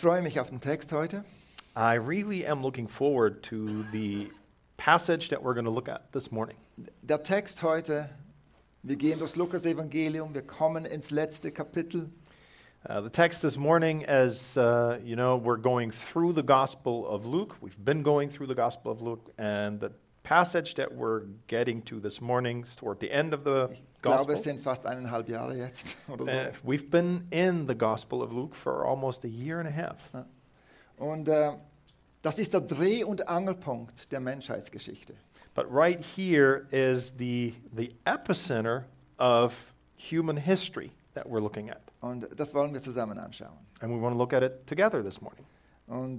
freue mich auf den Text heute. I really am looking forward to the passage that we're going to look at this morning. Der Text heute, wir gehen durchs Lukas-Evangelium, wir kommen ins letzte Kapitel. The text this morning, as you know, we're going through the Gospel of Luke. We've been going through the Gospel of Luke, and the passage that we're getting to this morning is toward the end of the Ich glaube, Gospel. es sind fast 1,5 Jahre jetzt. Oder so. We've been in the Gospel of Luke for almost a year and a half. Und das ist der Dreh- und Angelpunkt der Menschheitsgeschichte. But right here is the epicenter of human history that we're looking at. Und das wollen wir zusammen anschauen. And we want to look at it together this morning. Und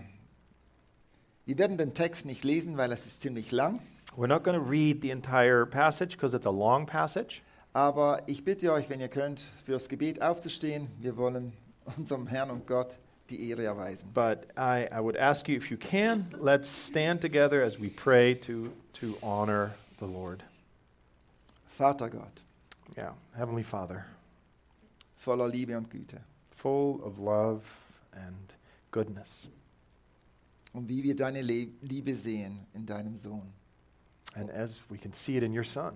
wir werden den Text nicht lesen, weil es ist ziemlich lang. We're not going to read the entire passage because it's a long passage. Aber ich bitte euch, wenn ihr könnt, fürs Gebet aufzustehen. Wir wollen unserem Herrn und Gott die Ehre erweisen. But I would ask you, if you can, let's stand together as we pray to honor the Lord. Vater Gott, Yeah, Heavenly Father, voller Liebe und Güte. full of love and goodness. Und wie wir deine Liebe sehen in deinem Sohn. And as we can see it in your Son,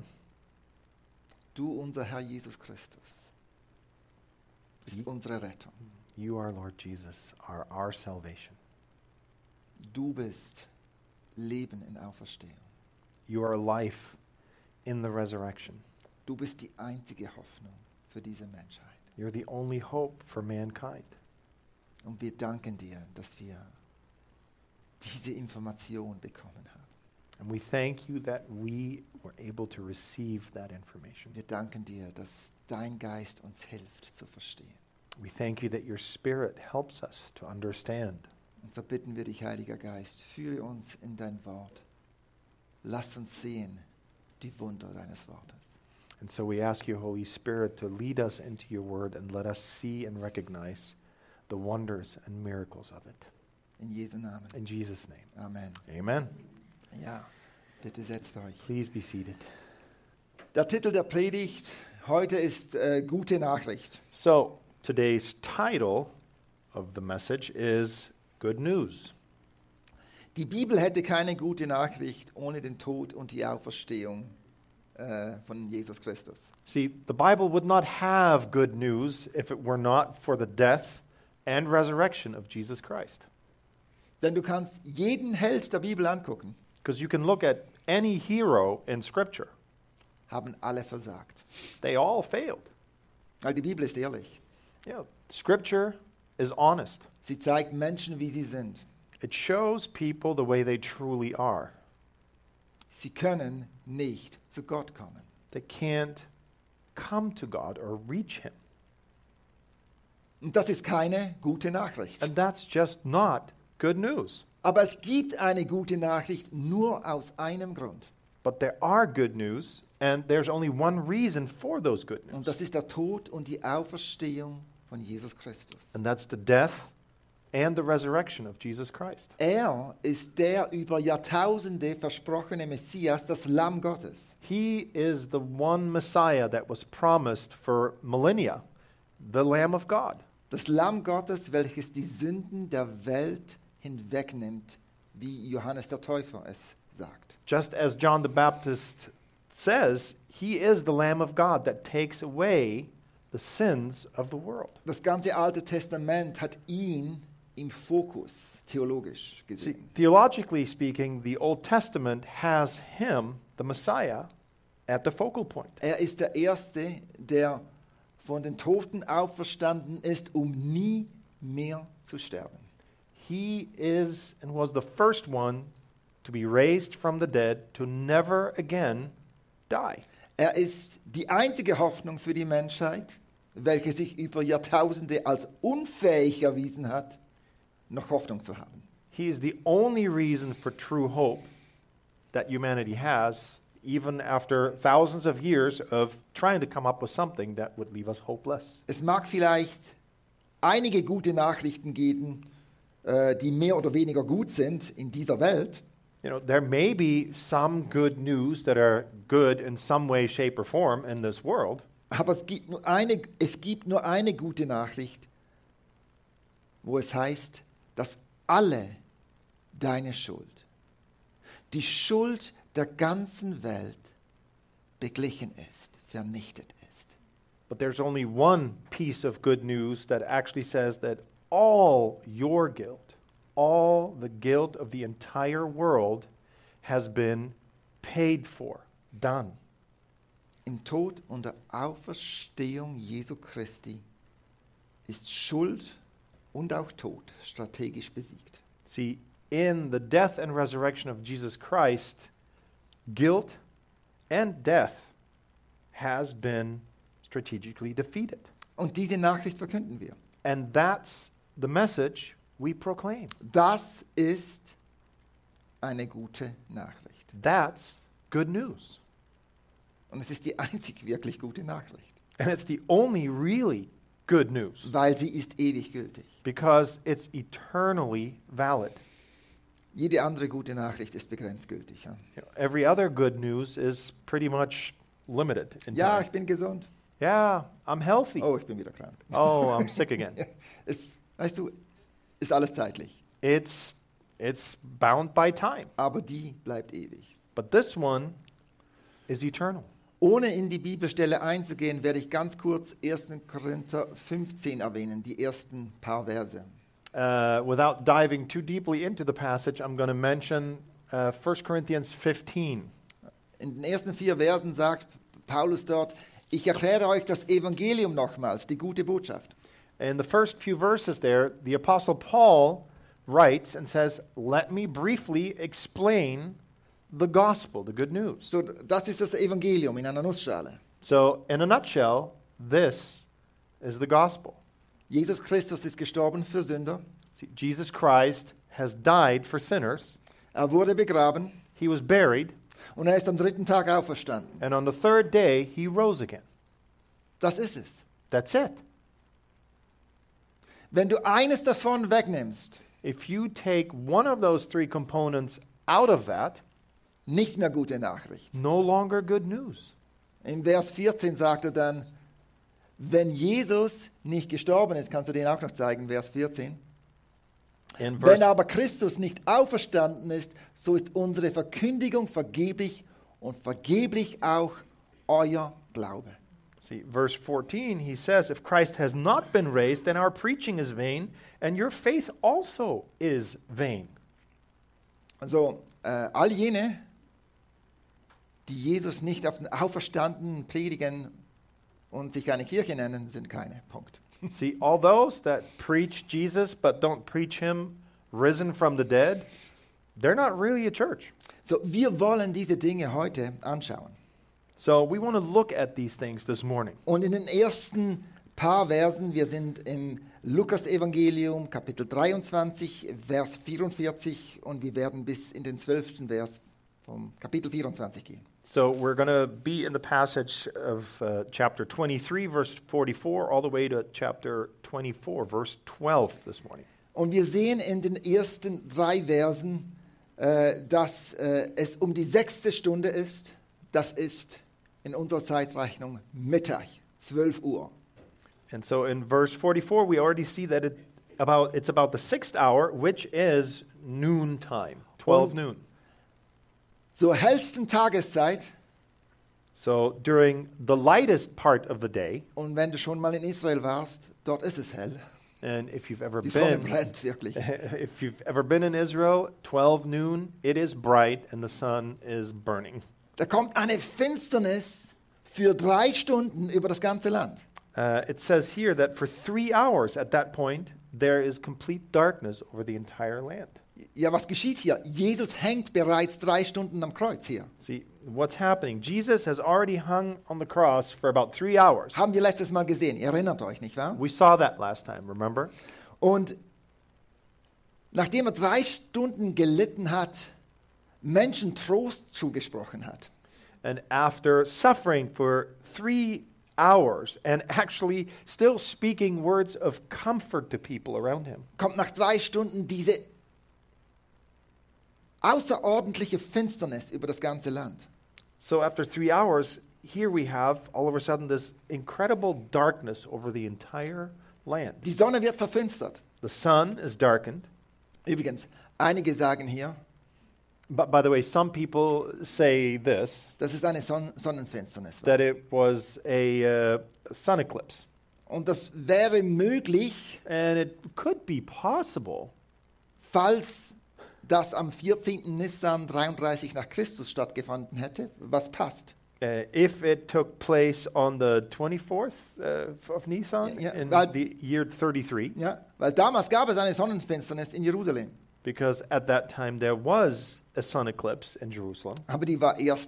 Du, unser Herr Jesus Christus, bist unsere Rettung. you, our Lord Jesus, are our salvation. Du bist Leben in Auferstehung. You are life in the resurrection. Du bist die einzige Hoffnung für diese Menschheit. You're the only hope for mankind. Und wir danken dir, dass wir diese Information bekommen haben. And we thank you that we were able to receive that information. Wir danken dir, dass dein Geist uns hilft zu verstehen. We thank you that your Spirit helps us to understand. Und so bitten wir dich, Heiliger Geist, führe uns in dein Wort. Lass uns sehen die Wunder deines Wortes. And so we ask you, Holy Spirit, to lead us into your word and let us see and recognize the wonders and miracles of it. In Jesu Namen. In Jesus' name. Amen. Amen. Ja, bitte setzt euch. Please be seated. Der Titel der Predigt heute ist Gute Nachricht. So, today's title of the message is Good News. Die Bibel hätte keine gute Nachricht ohne den Tod und die Auferstehung von Jesus Christus. See, the Bible would not have good news if it were not for the death and resurrection of Jesus Christ. Denn du kannst jeden Held der Bibel angucken, Because you can look at any hero in Scripture. haben alle versagt. They all failed. Weil die Bibel ist ehrlich. Yeah, Scripture is honest. Sie zeigt Menschen, wie sie sind. It shows people the way they truly are. Sie können nicht zu Gott kommen. They can't come to God or reach Him. Und das ist keine gute Nachricht. And that's just not good news. Aber es gibt eine gute Nachricht nur aus einem Grund. But there are good news, and there's only one reason for those good Und news. das ist der Tod und die Auferstehung von Jesus Christus. And that's the death and the resurrection of Jesus Christ. Er ist der über Jahrtausende versprochene Messias, das Lamm Gottes. He is the one Messiah that was promised for millennia, the Lamb of God. Das Lamm Gottes, welches die Sünden der Welt hinwegnimmt, wie Johannes der Täufer es sagt. Just as John the Baptist says, he is the Lamb of God that takes away the sins of the world. Das ganze Alte Testament hat ihn im Fokus, theologisch See, gesehen. theologically speaking, the Old Testament has him, the Messiah, at the focal point. Er ist der Erste, der von den Toten auferstanden ist, um nie mehr zu sterben. He is and was the first one to be raised from the dead to never again die. Er ist die einzige Hoffnung für die Menschheit, welche sich über Jahrtausende als unfähig erwiesen hat, noch Hoffnung zu haben. He is the only reason for true hope that humanity has, even after thousands of years of trying to come up with something that would leave us hopeless. Es mag vielleicht einige gute Nachrichten geben, die mehr oder weniger gut sind in dieser Welt, You know, there may be some good news that are good in some way, shape, or form in this world, aber es gibt nur eine gute Nachricht, wo es heißt, dass alle deine Schuld, die Schuld der ganzen Welt beglichen ist, vernichtet ist. But there's only one piece of good news that actually says that all your guilt, all the guilt of the entire world has been paid for, done. Im Tod und der Auferstehung Jesu Christi ist Schuld und auch Tod strategisch besiegt. See, in the death and resurrection of Jesus Christ, guilt and death has been strategically defeated. Und diese Nachricht verkünden wir. And that's the message we proclaim. Das ist eine gute Nachricht. That's good news. Und es ist die einzig wirklich gute Nachricht, And it's the only really good news weil sie ist ewig gültig. because it's eternally valid. Jede andere gute Nachricht ist begrenzt gültig. Ja, You know, every other good news is pretty much limited in ja, time. ich bin gesund. Yeah, I'm healthy. Oh, ich bin wieder krank. Oh, I'm sick again. Ja, weißt du, ist alles zeitlich. It's bound by time. Aber die bleibt ewig. But this one is eternal. Ohne in die Bibelstelle einzugehen, werde ich ganz kurz 1. Korinther 15 erwähnen, die ersten paar Verse. Without diving too deeply into the passage, I'm going to mention 1 Corinthians 15. In den ersten 4 Versen sagt Paulus dort, ich erkläre euch das Evangelium nochmals, die gute Botschaft. In the first few verses there, the Apostle Paul writes and says, let me briefly explain the gospel, the good news. So, das ist das Evangelium in einer Nussschale. So, in a nutshell, this is the gospel. Jesus Christus ist gestorben für Sünder. See, Jesus Christ has died for sinners. Er wurde begraben He was buried, und er ist am 3. Tag auferstanden. and on the third day, he rose again. Das ist es. That's it. Wenn du eines davon wegnimmst, If you take one of those three components out of that, nicht mehr gute Nachricht. no longer good news. In Vers 14 sagt er dann, wenn Jesus nicht gestorben ist, kannst du den auch noch zeigen, Vers 14. In Wenn verse, aber Christus nicht auferstanden ist, so ist unsere Verkündigung vergeblich und vergeblich auch euer Glaube. see, verse 14, he says, if Christ has not been raised, then our preaching is vain, and your faith also is vain. Also all jene, die Jesus nicht auf den Auferstandenen predigen und sich eine Kirche nennen, sind keine. Punkt. See, all those that preach Jesus but don't preach him risen from the dead, they're not really a church. So, wir wollen diese Dinge heute anschauen. So we want to look at these things this morning. Und in den ersten paar Versen, wir sind im Lukas-Evangelium, Kapitel 23, Vers 44 und wir werden bis in den 12. Vers vom Kapitel 24 gehen. So we're going to be in the passage of chapter 23, verse 44, all the way to chapter 24, verse 12 this morning. Und wir sehen in den ersten 3 Versen, dass es um die 6. Stunde ist. Das ist in unserer Zeitrechnung Mittag, 12 Uhr. And so in verse 44, we already see that it's about the 6th hour, which is noontime, 12 noon. Zur hellsten Tageszeit, So during the lightest part of the day, und wenn du schon mal in Israel warst, dort ist es hell. and if you've ever Die Sonne been brennt wirklich. if you've ever been in Israel, 12 noon, it is bright and the sun is burning. Da kommt eine Finsternis für 3 Stunden über das ganze Land. It says here that for 3 hours at that point, there is complete darkness over the entire land. Ja, was geschieht hier? Jesus hängt bereits 3 Stunden am Kreuz hier. See, what's happening? Jesus has already hung on the cross for about 3 hours. Haben wir letztes Mal gesehen. Ihr erinnert euch, nicht wahr? We saw that last time, remember? Und nachdem er 3 Stunden gelitten hat, Menschen Trost zugesprochen hat, And after suffering for 3 hours and actually still speaking words of comfort to people around him, kommt nach 3 Stunden diese außerordentliche Finsternis über das ganze Land. so after 3 hours, here we have all of a sudden this incredible darkness over the entire land. Die Sonne wird verfinstert. The sun is darkened. Übrigens, einige sagen hier, But by the way, some people say this, dass es eine Sonnenfinsternis war. that it was a sun eclipse. Und das wäre möglich, And it could be possible falls das am 14. Nissan 33 nach Christus stattgefunden hätte, was passt. if it took place on the 24th of Nisan Ja, in weil- the year 33, Ja, weil damals gab es eine Sonnenfinsternis in Jerusalem, because at that time there was a sun eclipse in Jerusalem, aber die war erst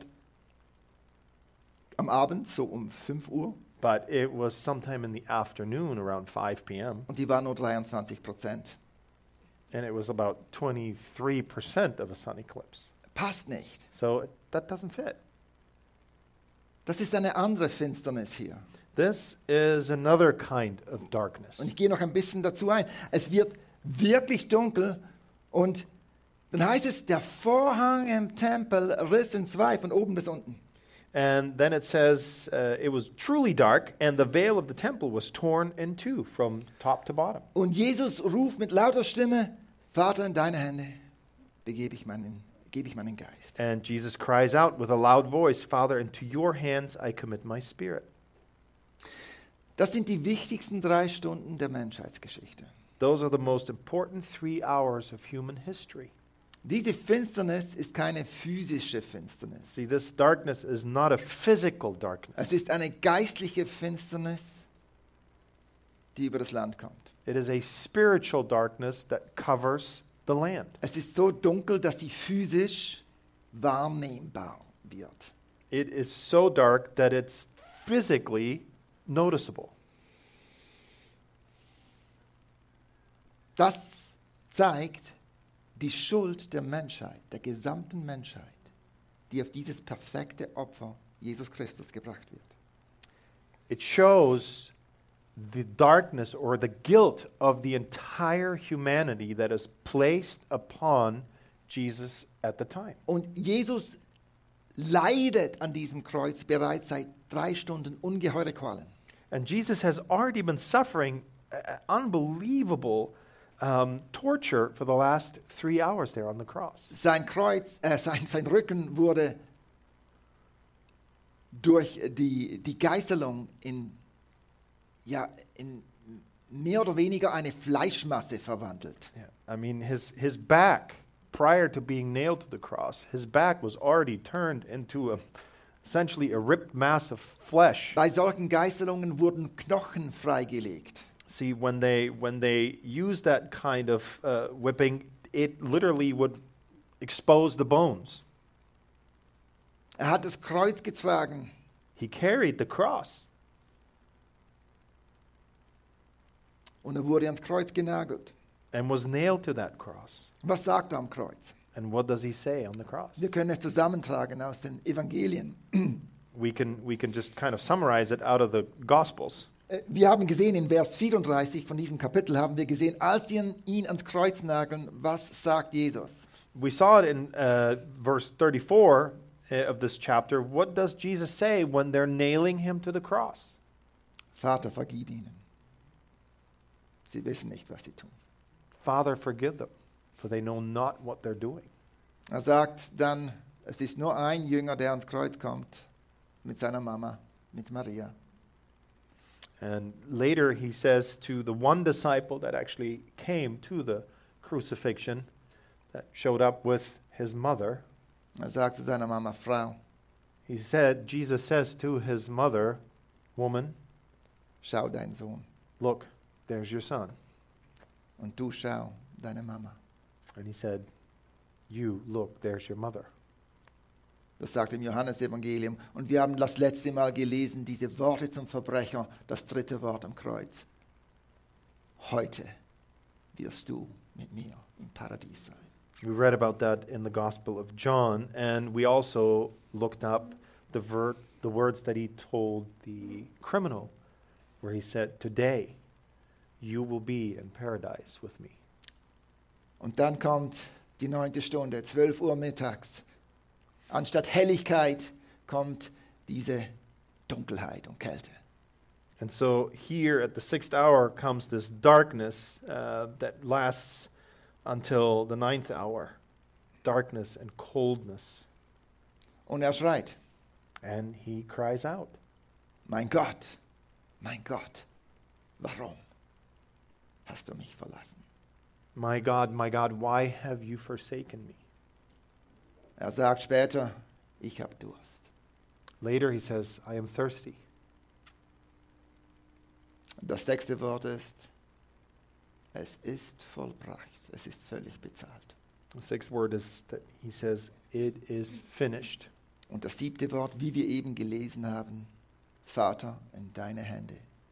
am Abend, so um 5 Uhr, but it was sometime in the afternoon around 5 p.m., und die war nur 23%. and it was about 23% of a sun eclipse. Passt nicht. So that doesn't fit. Das ist eine andere Finsternis hier. This is another kind of darkness. Und ich gehe noch ein bisschen dazu ein. Es wird wirklich dunkel und dann heißt es, der Vorhang im Tempel riss in zwei von oben bis unten. And then it says it was truly dark, and the veil of the temple was torn in two from top to bottom. Und Jesus ruft mit lauter Stimme, Vater, in deine Hände gebe ich meinen Geist. And Jesus cries out with a loud voice, Father, into your hands I commit my spirit. Das sind die wichtigsten 3 Stunden der Menschheitsgeschichte. Those are the most important 3 hours of human history. Diese Finsternis ist keine physische Finsternis. See, this darkness is not a physical darkness. Es ist eine geistliche Finsternis, die über das Land kommt. It is a spiritual darkness that covers the land. Es ist so dunkel, dass sie physisch wahrnehmbar wird. It is so dark that it's physically noticeable. Das zeigt die Schuld der Menschheit, der gesamten Menschheit, die auf dieses perfekte Opfer Jesus Christus gebracht wird. It shows the darkness or the guilt of the entire humanity that is placed upon Jesus at the time. Und Jesus leidet an diesem Kreuz bereits seit 3 Stunden ungeheure Qualen. And Jesus has already been suffering unbelievable torture for the last 3 hours there on the cross. Sein Rücken wurde durch die Geißelung in mehr oder weniger eine Fleischmasse verwandelt. Yeah. I mean, his back, prior to being nailed to the cross, his back was already turned into essentially a ripped mass of flesh. Bei solchen Geißelungen wurden Knochen freigelegt. See, when they use that kind of whipping, it literally would expose the bones. Er hat das Kreuz getragen. He carried the cross, Und er wurde ans Kreuz genagelt. and was nailed to that cross. Was sagt er am Kreuz? And what does he say on the cross? Wir können es zusammentragen aus den Evangelien. We can just kind of summarize it out of the Gospels. Wir haben gesehen, in Vers 34 von diesem Kapitel haben wir gesehen, als sie ihn ans Kreuz nageln, was sagt Jesus? We saw it in verse 34 of this chapter. What does Jesus say when they're nailing him to the cross? Vater, vergib ihnen. Sie wissen nicht, was sie tun. Father, forgive them, for they know not what they're doing. Er sagt dann, es ist nur ein Jünger, der ans Kreuz kommt, mit seiner Mama, mit Maria. And later he says to the one disciple that actually came to the crucifixion, that showed up with his mother, Er sagt zu seiner Mama, Frau, Jesus says to his mother, woman, schau deinen Sohn. look, there's your son. Und du schau deine Mama. And he said, you, look, there's your mother. Das sagt im Johannesevangelium. Und wir haben das letzte Mal gelesen, diese Worte zum Verbrecher, das 3. Wort am Kreuz. Heute wirst du mit mir im Paradies sein. We read about that in the Gospel of John, and we also looked up the words that he told the criminal, where he said, today you will be in paradise with me. Und dann kommt die 9. Stunde, 12 Uhr mittags. Anstatt Helligkeit kommt diese Dunkelheit und Kälte. And so here at the 6th hour comes this darkness that lasts until the 9th hour. Darkness and coldness. Und er schreit, And he cries out, mein Gott, warum hast du mich verlassen? my God, why have you forsaken me? Er sagt später, ich habe Durst. Later he says, I am thirsty. Das 6. Wort ist, es ist vollbracht, es ist völlig bezahlt. The 6th word is that he says, it is finished. Und das 7. Wort, wie wir eben gelesen haben, Vater, in deine Hände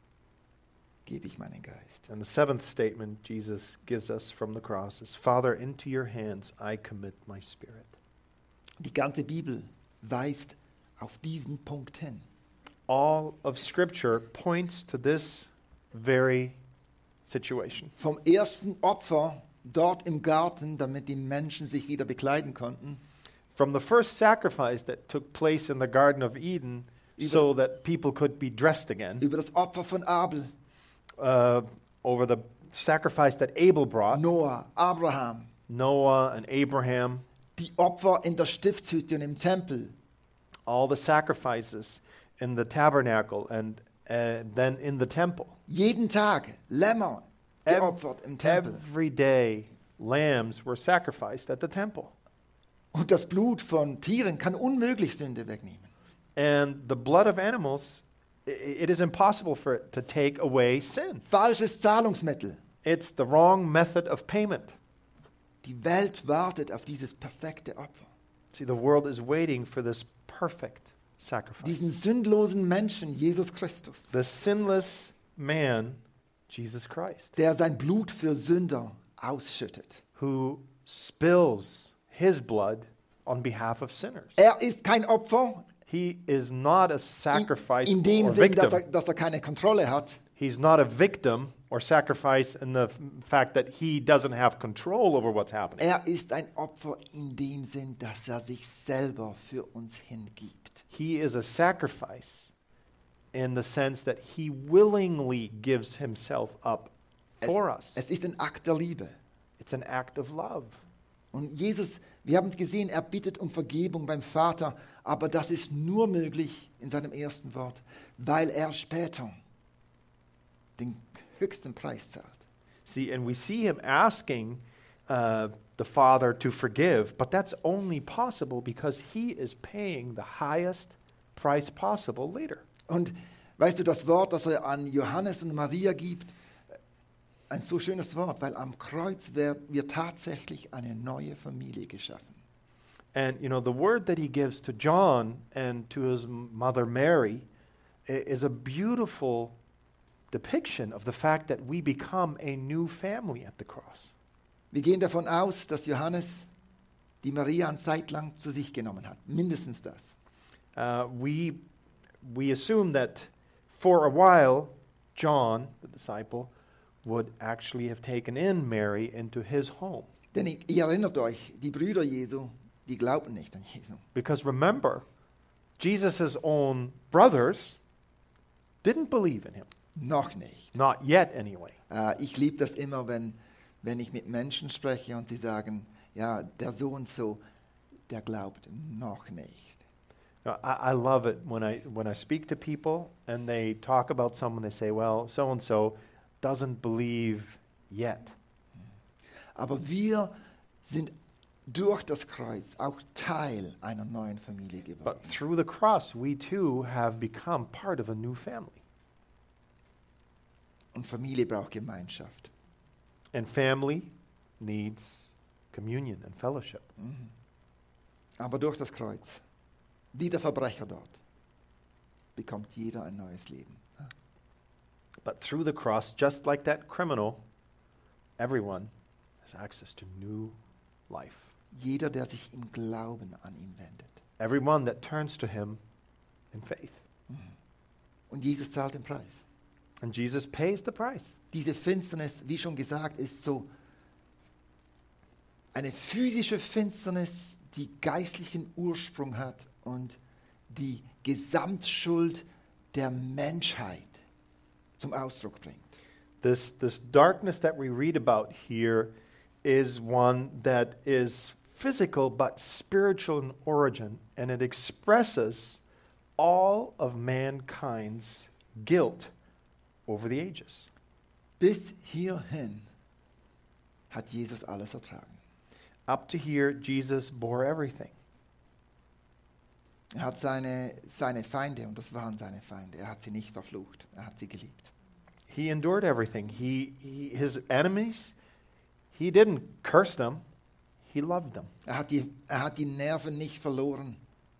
gebe ich meinen Geist. And the 7th statement Jesus gives us from the cross is, Father, into your hands I commit my spirit. Die ganze Bibel weist auf diesen Punkt hin. All of Scripture points to this very situation. Vom ersten Opfer dort im Garten, damit die Menschen sich wieder bekleiden konnten, From the first sacrifice that took place in the Garden of Eden so that people could be dressed again, über das Opfer von Abel, over the sacrifice that Abel brought, Noah, Abraham, Noah and Abraham, die Opfer in der Stiftshütte und im Tempel, all the sacrifices in the tabernacle and then in the temple. jeden Tag Lämmer geopfert im Tempel. Every day, lambs were sacrificed at the temple. Und das Blut von Tieren kann unmöglich Sünde wegnehmen. And the blood of animals, it is impossible for it to take away sin. Falsches Zahlungsmittel. It's the wrong method of payment. Die Welt wartet auf dieses perfekte Opfer. See, the world is waiting for this perfect sacrifice. Diesen sündlosen Menschen, Jesus Christus, The sinless man, Jesus Christ, der sein Blut für Sünder ausschüttet. who spills his blood on behalf of sinners. Er ist kein Opfer He is not a sacrifice in dem or Sinn, dass victim. er keine Kontrolle hat. He's not a victim or sacrifice in the fact that he doesn't have control over what's happening. Er ist ein Opfer in dem Sinn, dass er sich selber für uns hingibt. He is a sacrifice in the sense that he willingly gives himself up for us. Es ist ein Akt der Liebe. It's an act of love. Und Jesus, wir haben es gesehen, er bittet um Vergebung beim Vater, aber das ist nur möglich in seinem ersten Wort, weil er später den höchsten Preis zahlt. See, and we see him asking the Father to forgive, but that's only possible because he is paying the highest price possible later. Und weißt du, das Wort, das er an Johannes und Maria gibt, ein so schönes Wort, weil am Kreuz wird tatsächlich eine neue Familie geschaffen. And you know, the word that he gives to John and to his mother Mary is a beautiful depiction of the fact that we become a new family at the cross. Wir gehen davon aus, dass Johannes die Maria eine Zeit lang zu sich genommen hat. Mindestens das. We assume that for a while, John, the disciple, would actually have taken in Mary into his home. Denn ihr erinnert euch, die Brüder Jesu, die glaubten nicht an Jesu. Because remember, Jesus' own brothers didn't believe in him. Noch nicht. Not yet, anyway. Ich liebe das immer, wenn ich mit Menschen spreche und sie sagen, ja, der so und so, der glaubt noch nicht. No, I love it when I speak to people and they talk about someone, they say, well, so-and-so doesn't believe yet. Aber wir sind durch das Kreuz auch Teil einer neuen Familie geworden. But through the cross, we too have become part of a new family. Und Familie braucht Gemeinschaft. And family needs communion and fellowship. Aber durch das Kreuz, wie der Verbrecher dort, bekommt jeder ein neues Leben. But through the cross, just like that criminal, everyone has access to new life. Jeder, der sich im Glauben an ihn wendet. Everyone that turns to him in faith. Und Jesus zahlt den Preis. And Jesus pays the price. Diese Finsternis, wie schon gesagt, ist so eine physische Finsternis, die geistlichen Ursprung hat und die Gesamtschuld der Menschheit zum Ausdruck bringt. This darkness that we read about here is one that is physical but spiritual in origin, and it expresses all of mankind's guilt over the ages. Bis hierhin hat Jesus alles ertragen. Up to here, Jesus bore everything. Er hat seine Feinde, und das waren seine Feinde, er hat sie nicht verflucht, er hat sie geliebt. He endured everything. His enemies, he didn't curse them, he loved them. Er hat die Nerven nicht verloren,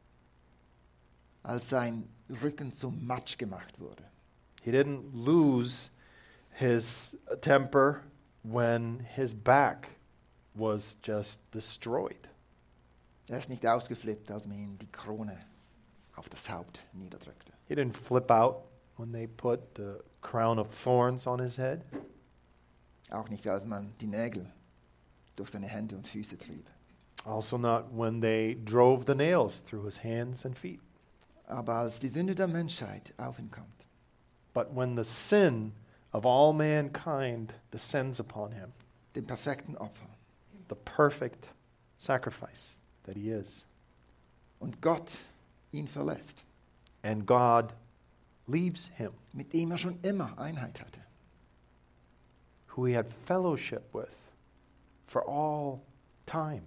als sein Rücken zum Matsch gemacht wurde. He didn't lose his temper when his back was just destroyed. Er ist nicht ausgeflippt, als man ihm die Krone auf das Haupt niederdrückte. He didn't flip out when they put the crown of thorns on his head. Auch nicht, als man die Nägel durch seine Hände und Füße trieb. Also not when they drove the nails through his hands and feet. Aber als die Sünde der Menschheit auf ihn kommt, But when the sin of all mankind descends upon him, den perfekten Opfer, the perfect sacrifice that he is, und Gott ihn verlässt, and God leaves him, mit dem er schon immer Einheit hatte, who he had fellowship with for all time,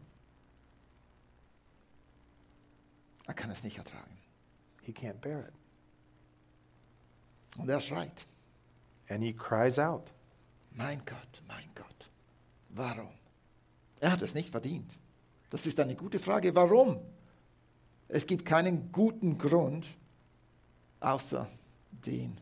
er kann es nicht ertragen. he can't bear it. Und er schreit, And he cries out, mein Gott, warum? Er hat es nicht verdient. Das ist eine gute Frage, warum? Es gibt keinen guten Grund, außer den,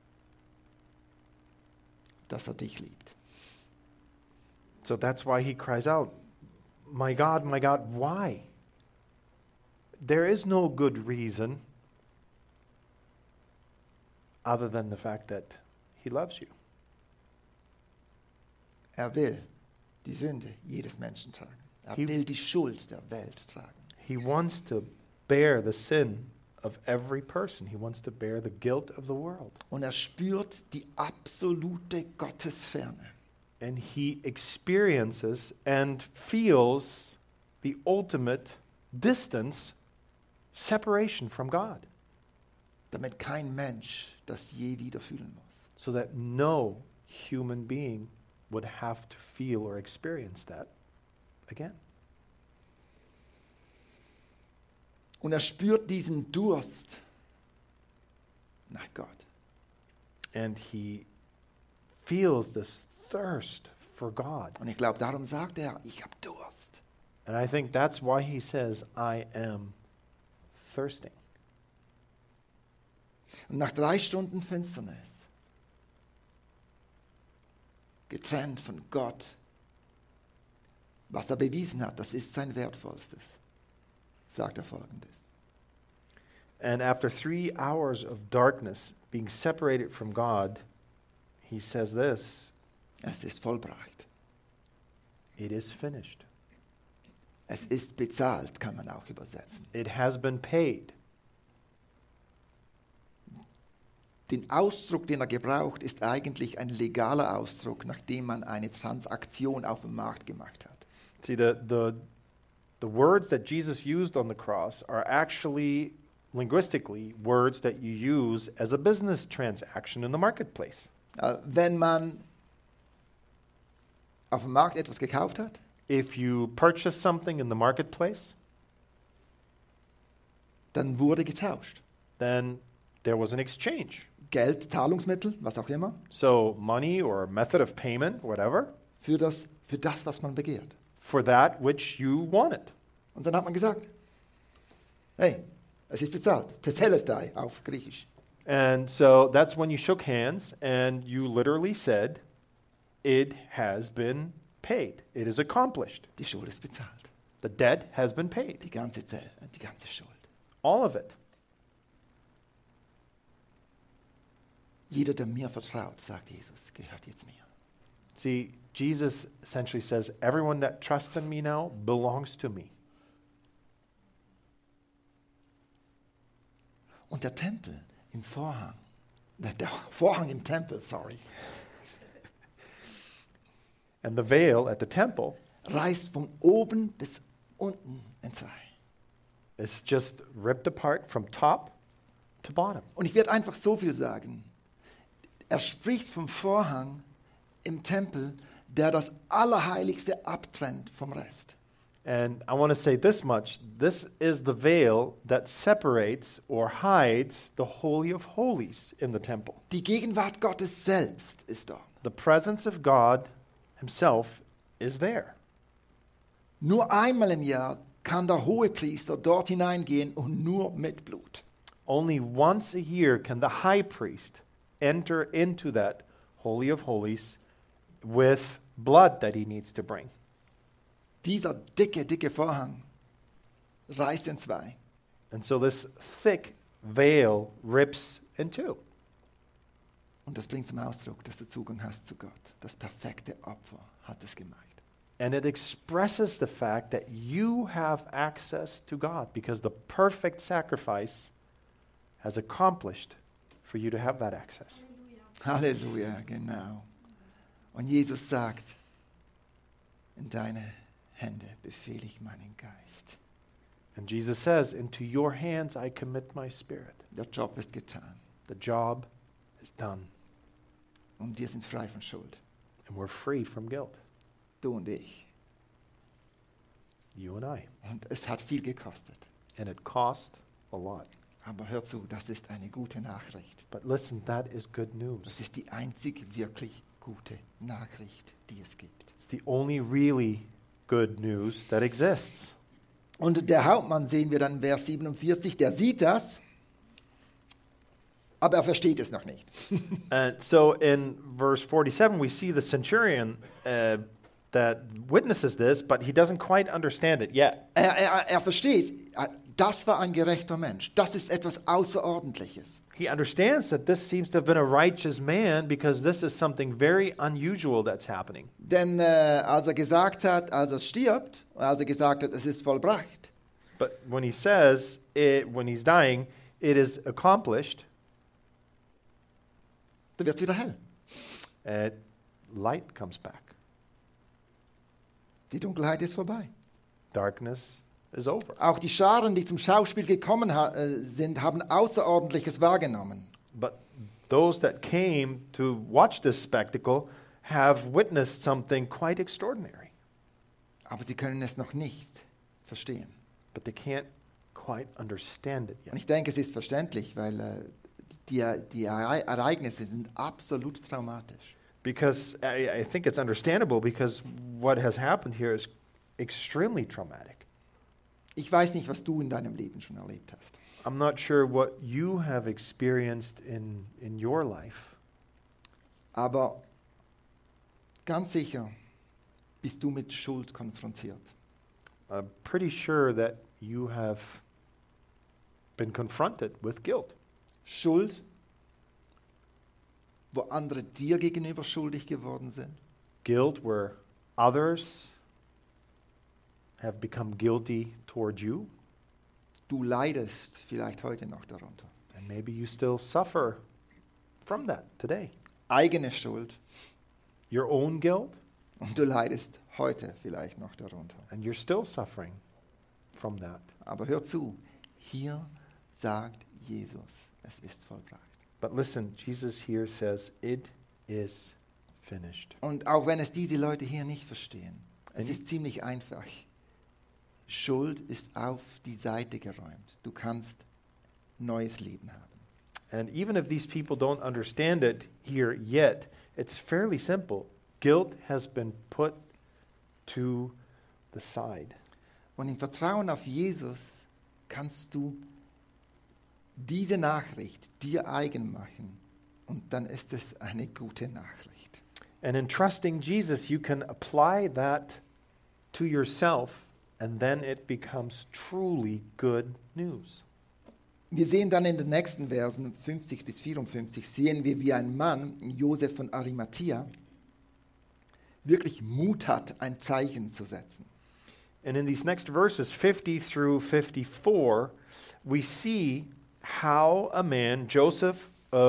dass er dich liebt. So that's why he cries out, my God, why? There is no good reason other than the fact that he loves you. Er will die Sünde jedes Menschen tragen. Er He- will die Schuld der Welt tragen. He wants to bear the sin of every person. He wants to bear the guilt of the world. Und er spürt die absolute Gottesferne. And he experiences and feels the ultimate distance, separation from God, Damit kein Mensch das je wieder fühlen muss. so that no human being would have to feel or experience that again. Und er spürt diesen Durst nach Gott. And he feels this thirst for God. Und ich glaube, darum sagt er, ich habe Durst. And I think that's why he says, I am thirsting. Und nach 3 Stunden Finsternis, getrennt von Gott, was er bewiesen hat, das ist sein Wertvollstes, sagt er Folgendes. And after 3 hours of darkness, being separated from God, he says this, Es ist vollbracht. it is finished. Es ist bezahlt, kann man auch übersetzen. It has been paid. Den Ausdruck, den er gebraucht, ist eigentlich ein legaler Ausdruck, nachdem man eine Transaktion auf dem Markt gemacht hat. See, the words that Jesus used on the cross are actually, linguistically, words that you use as a business transaction in the marketplace. Wenn man auf dem Markt etwas gekauft hat, If you purchase something in the marketplace, dann wurde getauscht. then there was an exchange. Geld, Zahlungsmittel, was auch immer, So money or method of payment, whatever, für das, was man begehrt. for that which you wanted. Und dann hat man gesagt, hey, es ist bezahlt. Tetelestai auf Griechisch. And so that's when you shook hands and you literally said, it has been paid. It is accomplished. Die Schuld ist bezahlt. The debt has been paid. Die ganze Schuld. All of it. Jeder, der mir vertraut, sagt Jesus, gehört jetzt mir. See, Jesus essentially says, everyone that trusts in me now belongs to me. Und der Tempel im Vorhang Der Vorhang im Tempel, sorry, And the veil at the temple reißt von oben bis unten in zwei. is just ripped apart from top to bottom. Und ich werde einfach so viel sagen. Er spricht vom Vorhang im Tempel, der das Allerheiligste abtrennt vom Rest. And I want to say this much. This is the veil that separates or hides the Holy of Holies in the temple. Die Gegenwart Gottes selbst ist dort. The presence of God himself is there. Nur einmal im Jahr kann der Hohepriester dort hineingehen und nur mit Blut. Only once a year can the high priest enter into that Holy of Holies with blood that he needs to bring. Dieser dicke Vorhang reißt in zwei. And so this thick veil rips in two. Und das bringt zum Ausdruck, dass du Zugang hast zu Gott. Das perfekte Opfer hat es gemacht. And it expresses the fact that you have access to God because the perfect sacrifice has accomplished for you to have that access. Halleluja, genau. Und Jesus sagt, in deine Hände befehle ich meinen Geist. And Jesus says, into your hands I commit my spirit. Der Job ist getan. The job is done. Und wir sind frei von Schuld. And we're free from guilt. Du und ich. You and I. Und es hat viel gekostet. And it cost a lot. Aber hör zu, das ist eine gute Nachricht. But listen, that is good Das news. ist die einzig wirklich gute Nachricht, die es gibt. It's the only really good news that exists. Und der Hauptmann sehen wir dann in Vers 47, der sieht das, aber er versteht es noch nicht. And so in verse 47, we see the centurion that witnesses this, but he doesn't quite understand it yet. Er versteht, das war ein gerechter Mensch. Das ist etwas Außerordentliches. He understands that this seems to have been a righteous man because this is something very unusual that's happening. Denn als er gesagt hat, als er stirbt, als er gesagt hat, es ist vollbracht, But when he says it, when he's dying, it is accomplished, da wird es wieder hell. light comes back. Die Dunkelheit ist vorbei. Darkness is over. Auch die Scharen, die zum Schauspiel gekommen sind, haben Außerordentliches wahrgenommen. But those that came to watch this spectacle have witnessed something quite extraordinary. Aber sie können es noch nicht verstehen. But they can't quite understand it Und yet. ich denke, es ist verständlich, weil die Ereignisse sind absolut traumatisch. Because I think it's understandable because what has happened here is extremely traumatic. Ich weiß nicht, was du in deinem Leben schon erlebt hast. I'm not sure what you have experienced in your life, Aber ganz sicher bist du mit Schuld konfrontiert. I'm pretty sure that you have been confronted with guilt. Schuld, wo andere dir gegenüber schuldig geworden sind. Guilt where others have become guilty toward you, Du leidest vielleicht heute noch darunter. and maybe you still suffer from that today. Eigene Schuld Your own guilt, und du leidest heute vielleicht noch darunter. and you're still suffering from that. Aber hör zu, hier sagt Jesus, es ist vollbracht. But listen, Jesus here says, it is finished. Und auch wenn es diese Leute hier nicht verstehen, es Und- ist ziemlich einfach. Schuld ist auf die Seite geräumt. Du kannst neues Leben haben. And even if these people don't understand it here yet, it's fairly simple. Guilt has been put to the side. Und im Vertrauen auf Jesus kannst du diese Nachricht dir eigen machen. Und dann ist es eine gute Nachricht. And in trusting Jesus, you can apply that to yourself, and then it becomes truly good news. Wir sehen dann in den nächsten Versen 50 bis 54, sehen wir, wie ein Mann, Josef von Arimathea, wirklich Mut hat, ein Zeichen zu setzen. And in these next verses, 50 through 54, we see how a man, Joseph of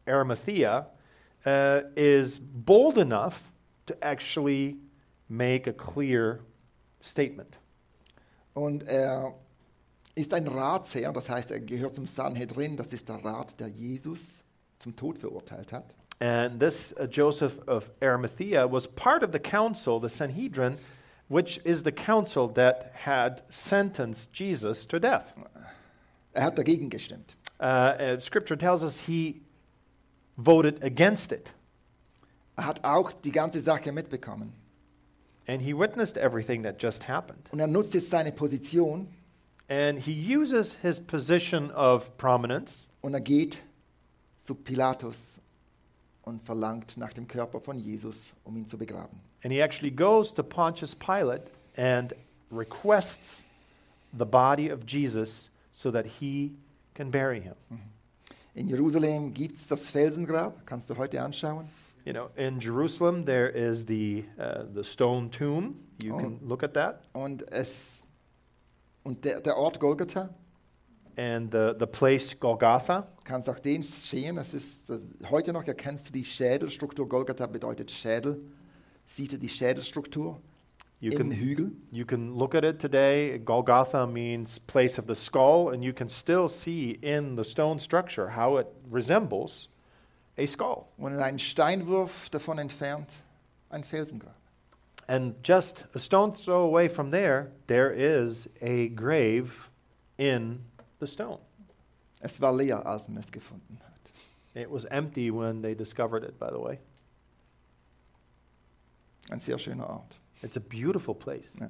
Arimathea is bold enough to actually make a clear statement. Und er ist ein Ratsherr, das heißt, er gehört zum Sanhedrin, das ist der Rat, der Jesus zum Tod verurteilt hat. And this Joseph of Arimathea was part of the council, the Sanhedrin, which is the council that had sentenced Jesus to death. Er hat dagegen gestimmt. Scripture tells us he voted against it. Er hat auch die ganze Sache mitbekommen. And he witnessed everything that just happened. Und er nutzt jetzt seine Position And he uses his position of prominence und er geht zu Pilatus und verlangt nach dem Körper von Jesus, um ihn zu begraben. and he actually goes to Pontius Pilate and requests the body of Jesus so that he can bury him. In Jerusalem gibt es das Felsengrab, kannst du heute anschauen. You know, in Jerusalem there is the stone tomb. You Oh. can look at that. Und der Ort Golgatha, And the place Golgotha. kannst auch den sehen. Heute noch erkennst du die Schädelstruktur. Golgatha bedeutet Schädel. Siehst du die Schädelstruktur You im can Hügel? you can look at it today. Golgotha means place of the skull, and you can still see in the stone structure how it resembles a skull. Und einen Steinwurf davon entfernt ein Felsengrab. And just a stone's throw away from there is a grave in the stone. Es war leer, als man es gefunden hat. It was empty when they discovered it, by the way. Ein sehr schöner Ort. It's a beautiful place. Ja.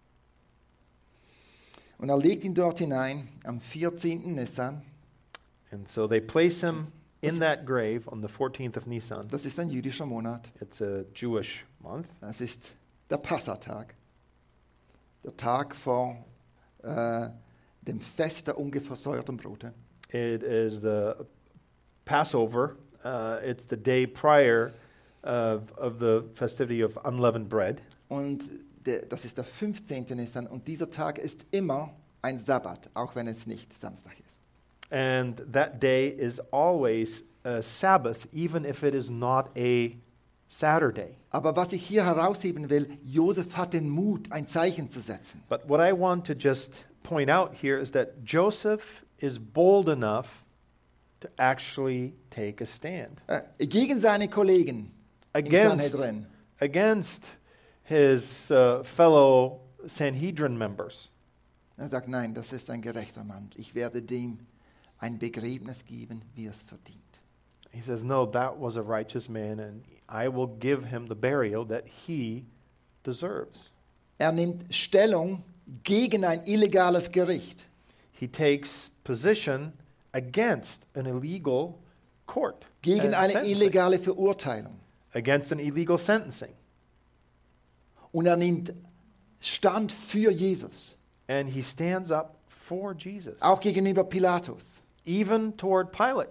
Und er legt ihn dort hinein am 14. Nissan. And so they place him in that grave on the 14th of Nisan. Das ist ein jüdischer Monat. It's a Jewish month. Das ist der Passatag. Der Tag vor dem Fest der ungesäuerten Brote. It is the Passover. It's the day prior of the festivity of unleavened bread. Und das ist der 15. Nissan. Und dieser Tag ist immer ein Sabbat, auch wenn es nicht Samstag ist. And that day is always a Sabbath, even if it is not a Saturday. Aber was ich hier herausheben will, Josef hat den Mut, ein Zeichen zu setzen. But what I want to just point out here is that Joseph is bold enough to actually take a stand Gegen seine Kollegen im against, Sanhedrin. against his fellow Sanhedrin members. Er sagt, nein, das ist ein gerechter Mann. Ich werde dem ein Begräbnis geben, wie es verdient. He says, no, that was a righteous man, and I will give him the burial that he deserves. Er nimmt Stellung gegen ein illegales Gericht. He takes position against an illegal court, Gegen eine sentencing, illegale Verurteilung. against an illegal sentencing. Und er nimmt Stand für Jesus. And he stands up for Jesus, Auch gegenüber Pilatus. even toward Pilate.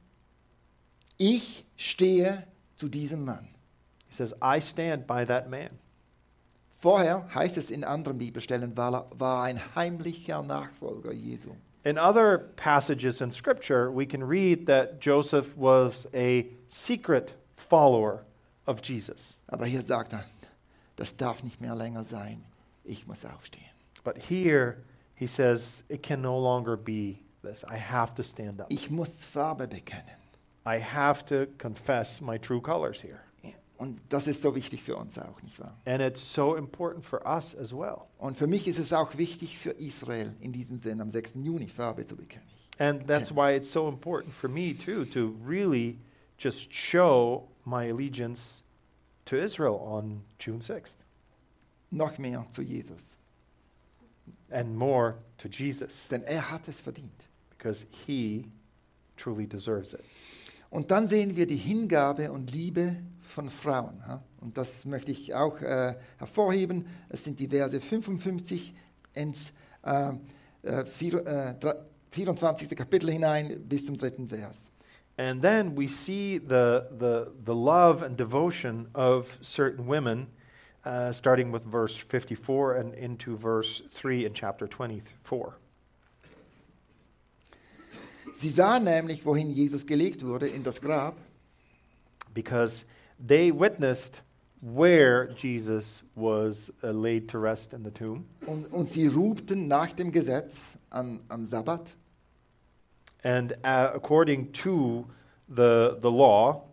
Ich stehe zu diesem Mann. He says, I stand by that man. Vorher heißt es in anderen Bibelstellen, war ein heimlicher Nachfolger Jesu. In other passages in Scripture, we can read that Joseph was a secret follower of Jesus. Aber hier sagt er, das darf nicht mehr länger sein. Ich muss aufstehen. But here, he says, it can no longer be this. I have to stand up. Ich muss Farbe bekennen. I have to confess my true colors here. Und das ist so wichtig für uns auch, nicht wahr? And it's so important for us as well. Und für mich ist es auch wichtig für Israel in diesem Sinn, am 6. Juni Farbe zu bekennen. And that's why it's so important for me, too, to really just show my allegiance to Israel on June 6th. Noch mehr zu Jesus. And more to Jesus, Denn er hat es verdient. because he truly deserves it. Und dann sehen wir die Hingabe und Liebe von Frauen. Und das möchte ich auch hervorheben. Es sind die Verse 55 ins 24. Kapitel hinein bis zum 3. Vers. And then we see the love and devotion of certain women, starting with verse 54 and into verse 3 in chapter 24. Sie sahen nämlich, wohin Jesus gelegt wurde, in das Grab. because they witnessed where Jesus was laid to rest in the tomb. Und sie rupten nach dem Gesetz am Sabbat. And according to the law,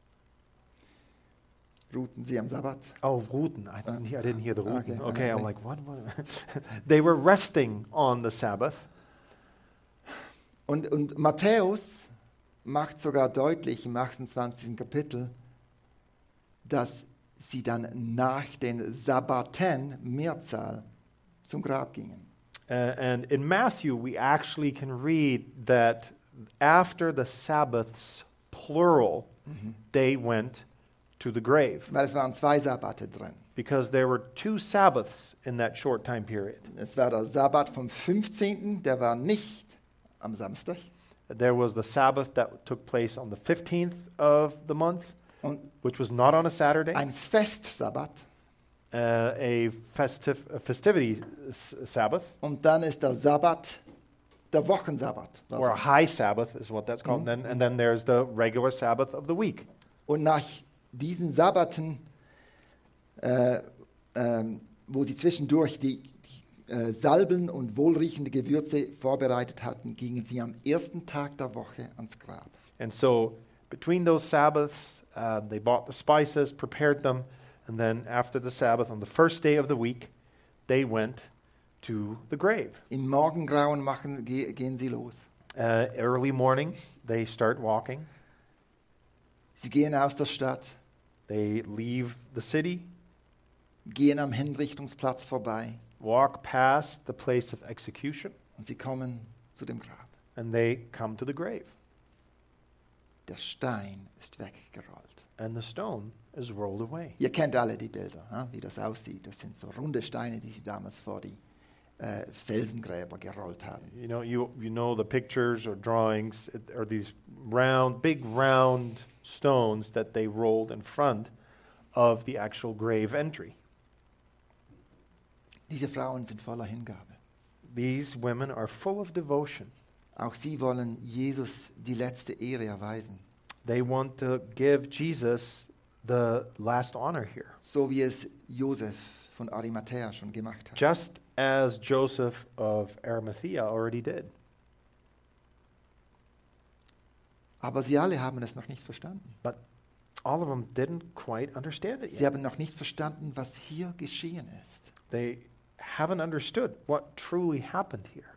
Ruhten sie am Sabbat. oh, Ruten. I didn't hear the Ruten. Okay. Okay, I'm like, what? They were resting on the Sabbath. Und Matthäus macht sogar deutlich im 28. Kapitel, dass sie dann nach den Sabbaten, Mehrzahl, zum Grab gingen. And in Matthew, we actually can read that after the Sabbaths, plural, they went to the grave. Weil es waren 2 Sabbate drin. Because there were 2 Sabbaths in that short time period. Es war der Sabbat vom 15., der war nicht am Samstag. There was the Sabbath that took place on the 15th of the month, Und which was not on a Saturday, ein Festsabbat. a festivity Sabbath, Und dann ist der Sabbat, der Wochensabbat. or a high Sabbath is what that's called. And then there's the regular Sabbath of the week. Und nach diesen Sabbaten, wo sie zwischendurch die Salben und wohlriechende Gewürze vorbereitet hatten, gingen sie am ersten Tag der Woche ans Grab. And so between those Sabbaths, they bought the spices, prepared them, and then after the Sabbath, on the first day of the week, they went to the grave. Im Morgengrauen gehen sie los. Early morning, they start walking. Sie gehen aus der Stadt, They leave the city, gehen am Hinrichtungsplatz vorbei walk past the place of execution, und sie kommen zu dem Grab. and they come to the grave. Der Stein ist weggerollt. And the stone is rolled away. Ihr kennt alle die Bilder, wie das aussieht. Das sind so runde Steine, die sie damals vor die Felsengräber gerollt haben. You know the pictures or drawings, or these big round stones that they rolled in front of the actual grave entry. Diese Frauen sind voller Hingabe. These women are full of devotion. Auch sie wollen Jesus die letzte Ehre erweisen, They want to give Jesus the last honor here. so wie es Josef von Arimathäa schon gemacht hat. Just as Joseph of Arimathea already did. Aber sie alle haben es noch nicht verstanden. But all of them didn't quite understand it Sie yet. haben noch nicht verstanden, was hier geschehen ist. They haven't understood what truly happened here.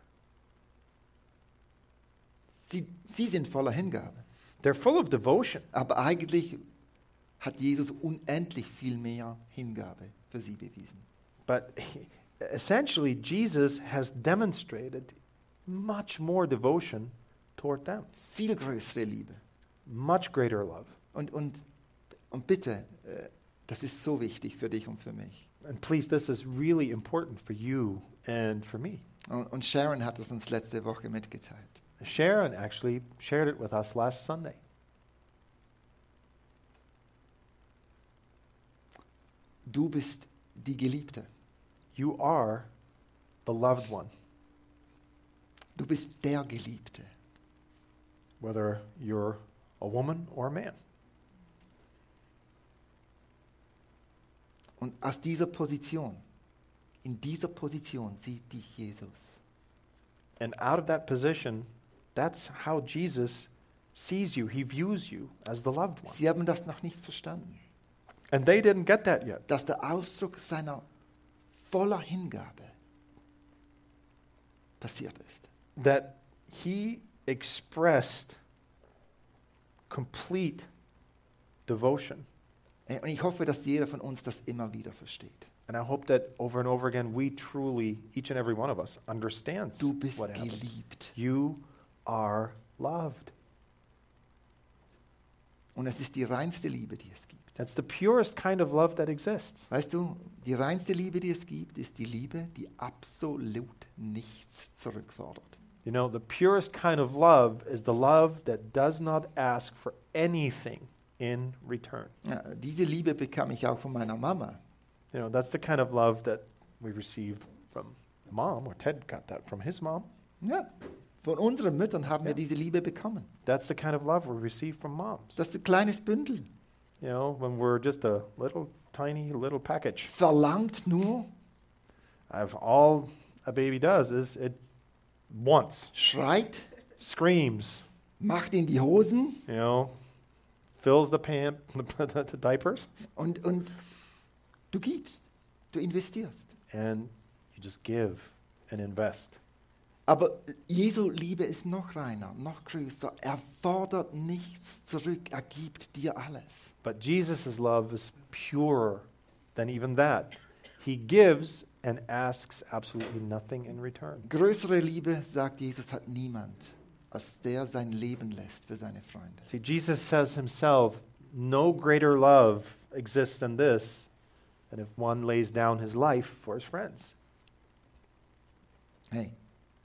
Sie sind voller Hingabe. They're full of devotion, Aber eigentlich hat Jesus unendlich viel mehr Hingabe für sie bewiesen. but essentially Jesus has demonstrated much more devotion toward them, Viel größere Liebe. much greater love. Und bitte, das ist so wichtig für dich und für mich. And please, this is really important for you and for me. Und Sharon hat es uns letzte Woche mitgeteilt. Sharon actually shared it with us last Sunday. Du bist die Geliebte. You are the loved one, Du bist der Geliebte. whether you're a woman or a man. Und aus in dieser Position sieht dich Jesus. And out of that position, that's how Jesus sees you. He views you as the loved one. Sie haben das noch nicht verstanden, And they didn't get that yet. dass der Ausdruck seiner voller Hingabe passiert ist. That he expressed complete devotion. Und ich hoffe, dass jeder von uns das immer wieder versteht. And I hope that over and over again, we truly, each and every one of us, understands Du bist what happened. geliebt. You are loved. Und es ist die reinste Liebe, die es gibt. That's the purest kind of love that exists. Weißt du, die reinste Liebe, die es gibt, ist die Liebe, die absolut nichts zurückfordert. You know, the purest kind of love is the love that does not ask for anything in return. Ja, diese Liebe bekam ich auch von meiner Mama. You know, that's the kind of love that we receive from mom, or Ted got that from his mom. Ja, Von unseren Müttern haben wir diese Liebe bekommen. That's the kind of love we receive from moms. Das ist ein kleines Bündel. You know, when we're just a little tiny little package. Verlangt nur, All a baby does is it wants, schreit, screams, macht in die Hosen you know, fills the the diapers, und du gibst, du investierst. and you just give and invest. Aber Jesu Liebe ist noch reiner, noch größer. Er fordert nichts zurück, er gibt dir alles. But Jesus' love is purer than even that. He gives and asks absolutely nothing in return. Größere Liebe, sagt Jesus, hat niemand, als der sein Leben lässt für seine Freunde. See, Jesus says himself, no greater love exists than this, than if one lays down his life for his friends. Hey,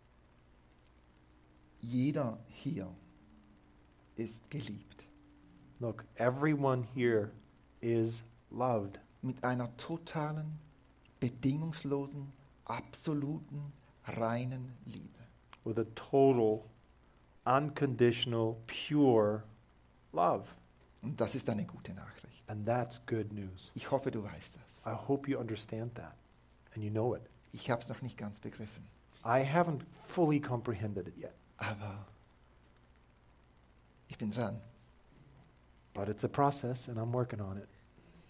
jeder hier ist geliebt. Look, everyone here is loved Mit einer totalen, bedingungslosen, absoluten, reinen Liebe. with a total, unconditional, pure love. Und das ist eine gute Nachricht. And that's good news. Ich hoffe, du weißt das. I hope you understand that and you know it. Ich habe es noch nicht ganz begriffen. I haven't fully comprehended it yet, Aber ich bin dran. but it's a process and I'm working on it.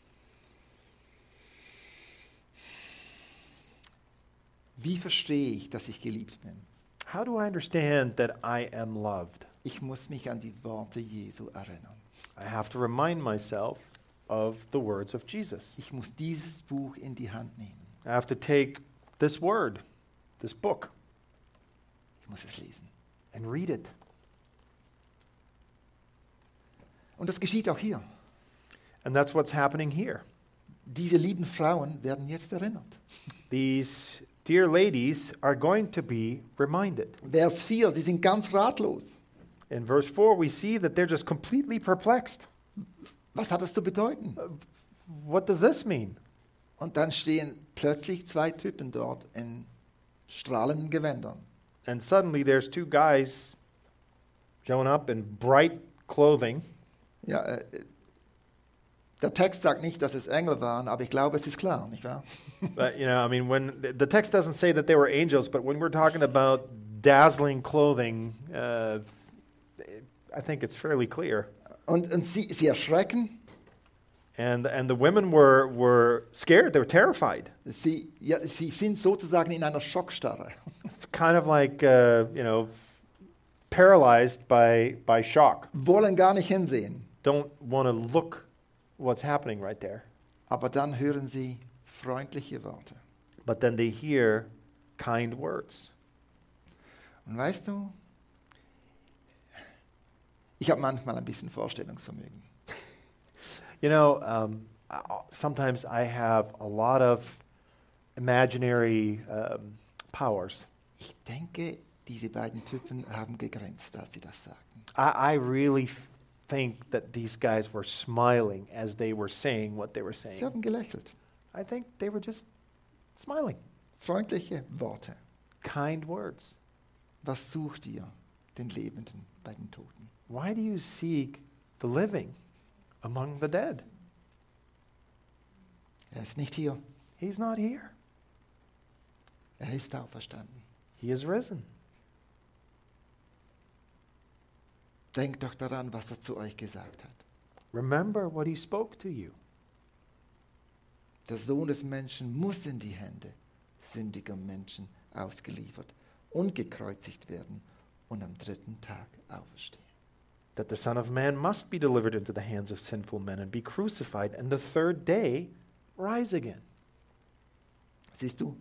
Wie verstehe ich, dass ich geliebt bin? How do I understand that I am loved? Ich muss mich an die Worte Jesu erinnern. I have to remind myself of the words of Jesus. Ich muss dieses Buch in die Hand nehmen. I have to take this word, this book, Ich muss es lesen. and read it. Und das geschieht auch hier. And that's what's happening here. Diese lieben Frauen werden jetzt erinnert. These dear ladies are going to be reminded. Vers 4, sie sind ganz ratlos. In verse 4, we see that they're just completely perplexed. Was hat das zu bedeuten? What does this mean? Und dann stehen plötzlich zwei Typen dort in strahlenden Gewändern. And suddenly there's two guys showing up in bright clothing. Ja, der Text sagt nicht, dass es Engel waren, aber ich glaube, es ist klar, nicht wahr? But, you know, I mean, when the text doesn't say that they were angels, but when we're talking about dazzling clothing, I think it's fairly clear. Und sie erschrecken, And the women were scared. They were terrified. sie sind sozusagen in einer Schockstarre. It's kind of like, paralyzed by shock. Wollen gar nicht hinsehen. Don't want to look what's happening right there. Aber dann hören sie freundliche Worte. But then they hear kind words. Und weißt du, ich habe manchmal ein bisschen Vorstellungsvermögen. You know, sometimes I have a lot of imaginary powers. Ich denke, diese beiden Typen haben gegrinst, als sie das sagten. I really think that these guys were smiling as they were saying what they were Sie saying. haben gelächelt. I think they were just smiling. Freundliche Worte. Kind words. Was sucht ihr, den Lebenden bei den Toten? Why do you seek the living among the dead? Er ist nicht hier. He's not here. Er ist auferstanden. He is risen. Denkt doch daran, was er zu euch gesagt hat. Remember what he spoke to you. Der Sohn des Menschen muss in die Hände sündiger Menschen ausgeliefert und gekreuzigt werden und am dritten Tag auferstehen. That the Son of Man must be delivered into the hands of sinful men and be crucified, and the third day rise again. Siehst du?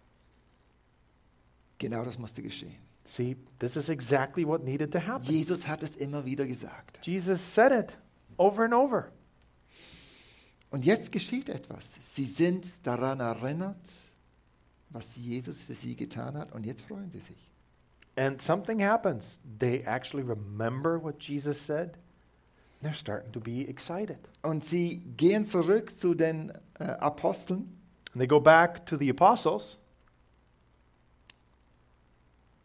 Genau das musste geschehen. See, this is exactly what needed to happen. Jesus hat es immer wieder gesagt. Jesus said it over and over. Und jetzt geschieht etwas. Sie sind daran erinnert, was Jesus für sie getan hat, und jetzt freuen sie sich. And something happens. They actually remember what Jesus said. They're starting to be excited. Und sie gehen zurück zu den Aposteln And they go back to the apostles,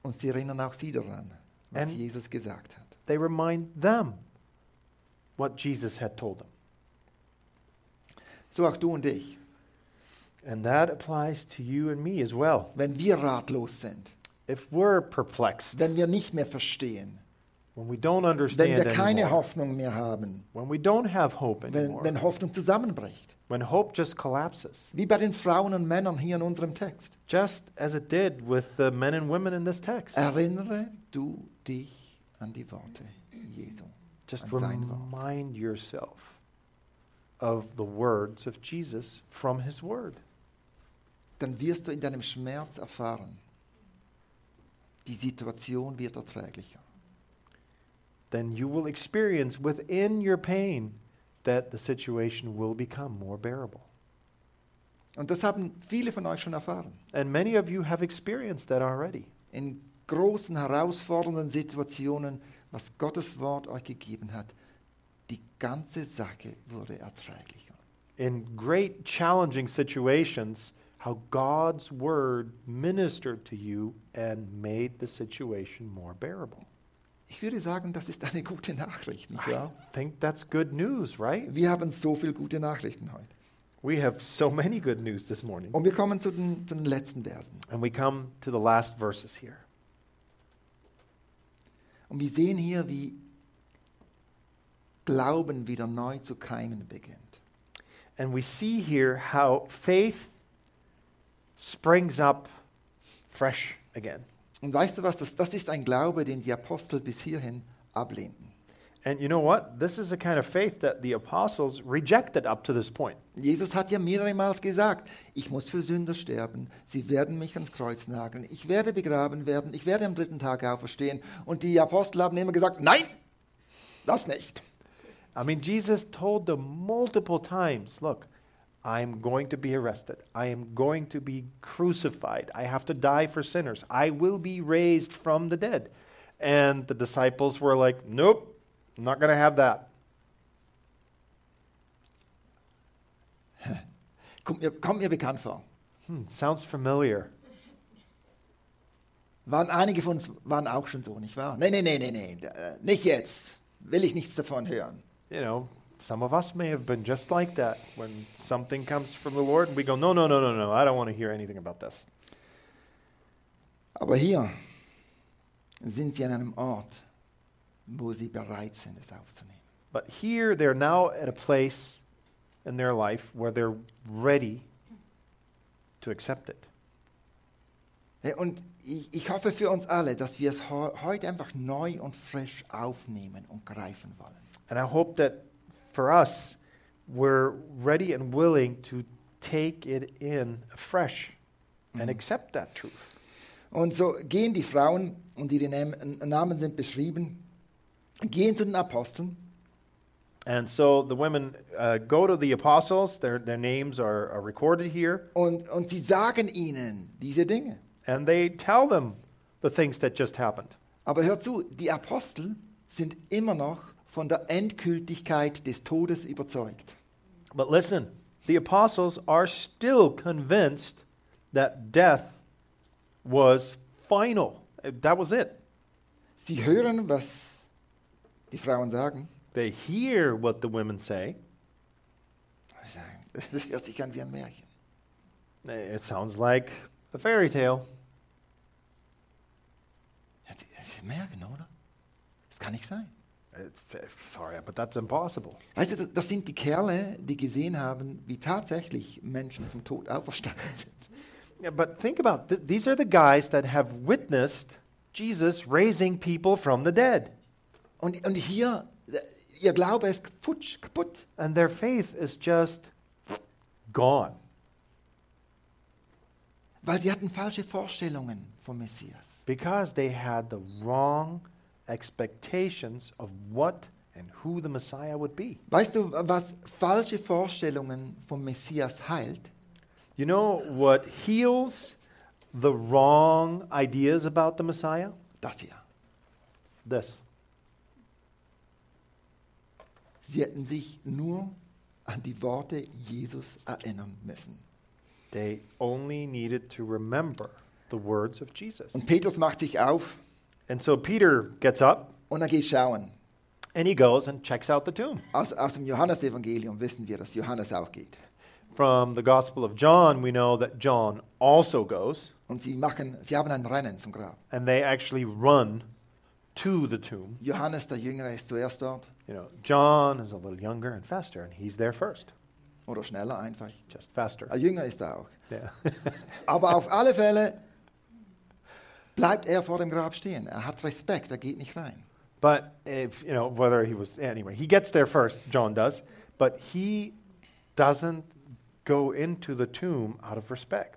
Und sie erinnern auch sie daran, was And- Jesus gesagt hat. They remind them what Jesus had told them. So auch du und ich. And that applies to you and me as well. Wenn wir ratlos sind, If we're perplexed, wenn wir nicht mehr verstehen, when we don't wenn understand wir keine anymore, Hoffnung mehr haben, when we don't have hope anymore, wenn Hoffnung zusammenbricht. when hope just collapses, Wie bei den Frauen und Männern hier in unserem Text. just as it did with the men and women in this text. Erinnere du dich an die Worte Jesu, Just an sein Wort. remind yourself of the words of Jesus from his word. Dann wirst du in deinem Schmerz erfahren, die Situation wird erträglicher. Then you will experience within your pain that the situation will become more bearable. Und das haben viele von euch schon erfahren. And many of you have experienced that already. In großen, herausfordernden Situationen, was Gottes Wort euch gegeben hat, die ganze Sache wurde erträglicher. In great challenging situations, how God's word ministered to you and made the situation more bearable. Ich würde sagen, das ist eine gute Nachricht, nicht I wahr? think that's good news, right? Wir haben so viele gute Nachrichten heute. We have so many good news this morning. Und wir kommen zu den letzten Versen. And we come to the last verses here. Und wir sehen hier, wie Glauben wieder neu zu keimen beginnt. And we see here how faith springs up fresh again. Und weißt du was, das ist ein Glaube, den die Apostel bis hierhin ablehnten. And you know what? This is a kind of faith that the apostles rejected up to this point. Jesus hat ja mehrere Mal gesagt, ich muss für Sünder sterben, sie werden mich ans Kreuz nageln, ich werde begraben werden, ich werde am 3. Tag auferstehen. Und die Apostel haben immer gesagt, nein, das nicht. I mean, Jesus told them multiple times, look, I'm going to be arrested. I am going to be crucified. I have to die for sinners. I will be raised from the dead. And the disciples were like, nope, I'm not going to have that. Kommt mir bekannt vor. Sounds familiar. Einige von uns waren auch schon so, nicht wahr? Nee, nicht jetzt. Will ich nichts davon hören. You know, some of us may have been just like that when something comes from the Lord and we go, no, I don't want to hear anything about this. Aber hier sind sie an einem Ort, wo sie bereit sind, es aufzunehmen. But here they're now at a place in their life where they're ready to accept it. Und ich hoffe für uns alle, dass wir es heute einfach neu und frisch aufnehmen und greifen wollen. And I hope that for us, we're ready and willing to take it in afresh and accept that truth. Und so gehen die Frauen, und ihre Namen sind beschrieben, gehen zu den Aposteln. And so the women go to the apostles, their names are recorded here, Und sie sagen ihnen diese Dinge. and they tell them the things that just happened. Aber hört zu, die Apostel sind immer noch von der Endgültigkeit des Todes überzeugt. But listen, the apostles are still convinced that death was final. That was it. Sie hören, was die Frauen sagen. They hear what the women say. Sie sagen, das hört sich an wie ein Märchen. It sounds like a fairy tale. Das ist ein Märchen, oder? Das kann nicht sein. Sorry, but that's impossible. Weißt du, das sind die Kerle, die gesehen haben, wie tatsächlich Menschen vom Tod auferstanden sind. Yeah, but think about these are the guys that have witnessed Jesus raising people from the dead. Und hier, ihr Glaube ist futsch, kaputt. And their faith is just gone. Weil sie hatten falsche Vorstellungen vom Messias. Because they had the wrong expectations of what and who the Messiah would be. Weißt du, was falsche Vorstellungen vom Messias heilt? You know what heals the wrong ideas about the Messiah? Das hier. This. Sie hätten sich nur an die Worte Jesus erinnern müssen. They only needed to remember the words of Jesus. Und Petrus macht sich auf And so Peter gets up und er geht schauen. and he goes and checks out the tomb. Aus dem Johannesevangelium wissen wir, dass Johannes auch geht. From the Gospel of John, we know that John also goes, Und sie haben ein Rennen zum Grab. and they actually run to the tomb. Johannes, der Jüngere, ist zuerst dort. You know, John is a little younger and faster, and he's there first, Oder schneller einfach. just faster. Ein Jünger ist er auch. Yeah. Aber auf alle Fälle bleibt er vor dem Grab stehen. Er hat Respekt, er geht nicht rein. But if, you know, whether he was, anyway, he gets there first, John does, but he doesn't go into the tomb out of respect.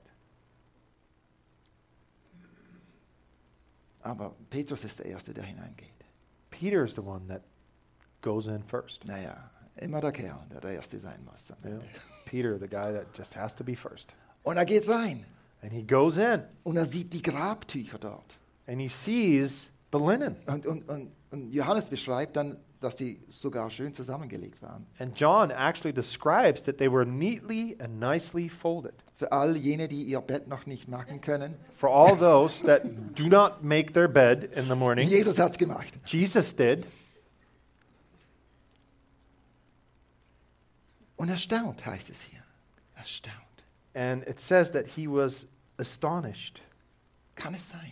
Aber Petrus ist der Erste, der hineingeht. Peter is the one that goes in first. Naja, immer der Kerl, der der Erste sein muss. am You know? Ende. Peter, the guy that just has to be first. Und er geht rein. And he goes in Und er sieht die Grabtücher dort. and he sees the linen. Und Johannes beschreibt dann, dass sie sogar schön zusammengelegt waren. And John actually describes that they were neatly and nicely folded. Für all jene, die ihr Bett noch nicht machen können. For all those that do not make their bed in the morning, Jesus hat es gemacht. Jesus did. Und erstaunt heißt es hier. Erstaunt. And it says that he was astonished. Kann es sein?